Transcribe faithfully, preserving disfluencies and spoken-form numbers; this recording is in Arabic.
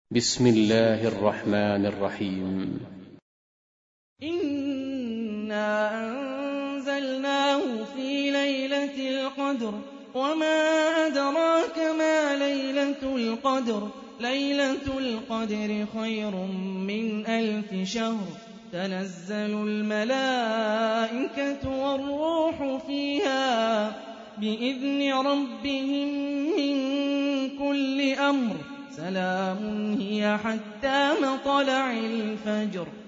بسم الله الرحمن الرحيم. إنا أنزلناه في ليلة القدر وما أدراك ما ليلة القدر ليلة القدر خير من ألف شهر تنزل الملائكة والروح فيها بإذن ربهم من كل أمر سلام هي حتى مطلع الفجر